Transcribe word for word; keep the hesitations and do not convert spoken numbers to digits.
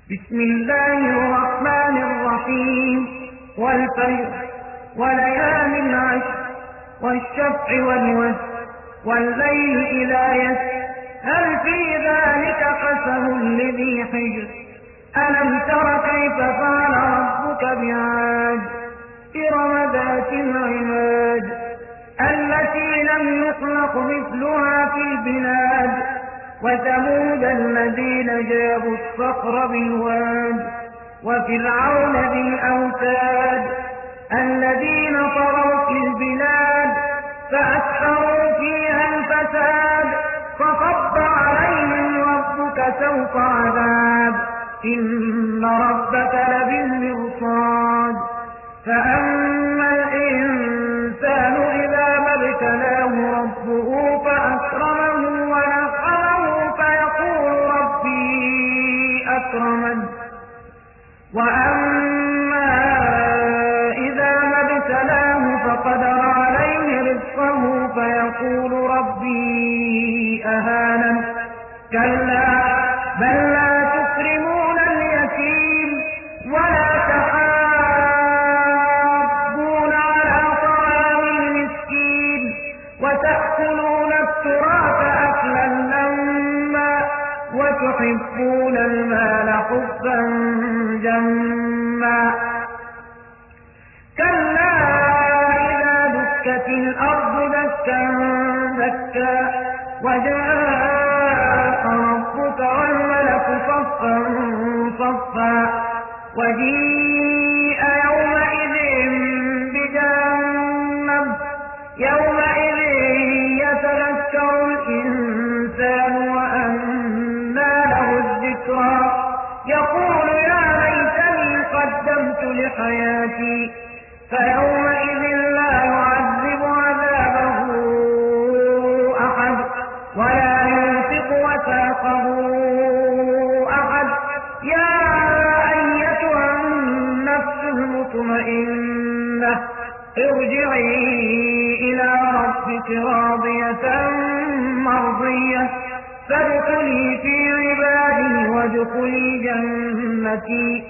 بسم الله الرحمن الرحيم والفجر وليال عشر والشفع والوتر والليل إذا يسر هل في ذلك قسم لذي حجر ألم تر كيف فعل ربك بعاد إرم ذات العماد التي لم يخلق مثلها في البلاد وثمود الذين جابوا الصخر بالواد وفرعون ذي الأوتاد الذين طغوا في البلاد فأكثروا فيها الفساد فصب عليهم ربك سوط عذاب إن ربك لبالمرصاد فأما الإنسان إذا ما ابتلاه ربه فأكرمه ونعمه فيقول ربي أكرمن وأما إذا ما ابتلاه فقدر عليه رزقه فيقول ربي أهانن كلا بل لا تكرمون اليتيم ولا تحاضون على طعام المسكين وتأكلون التراث أكلا لما وتحبون المال حبا جما كلا إذا دكت الأرض دكا دكا وجاء ربك والملك صفا صفا وجيء يومئذ بجهنم يومئذ يتذكر الإنسان وأنى له الذكرى يقول يا ليتني قدمت لحياتي فيومئذ لا يعذب عذابه أحد ولا يوثق وثاقه أحد يا أيتها النفس المطمئنة ارجعي إلى ربك راضية مرضية فادخلي في عبادي وادخلي جنتي